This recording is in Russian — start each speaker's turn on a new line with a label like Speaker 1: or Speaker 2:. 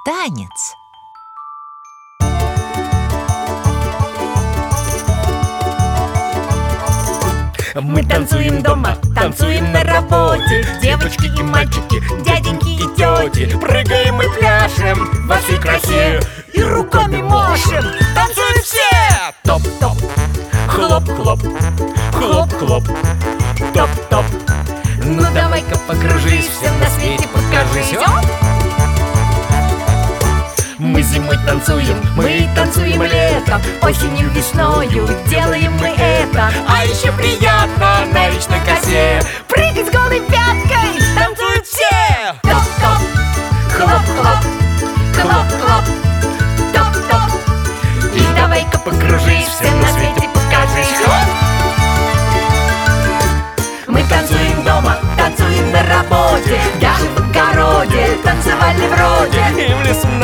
Speaker 1: танец.
Speaker 2: Мы танцуем дома, танцуем на работе, девочки и мальчики, дяденьки и тети. Прыгаем и пляшем во всей красе и руками машем. Танцуют все! Топ-топ, хлоп-хлоп, хлоп-хлоп, топ-топ. Ну давай-ка покружись, всем на свете покажись. Мы зимой танцуем, мы танцуем летом, осенью, весною делаем мы это. А еще приятно на речной косе прыгать с голой пяткой. Танцуют все! Топ-топ, хлоп-хлоп, хлоп-хлоп, топ-топ. И давай-ка покружись, всем на свете покажись. Мы танцуем дома, танцуем на работе, даже в огороде танцевали вроде. И в лесу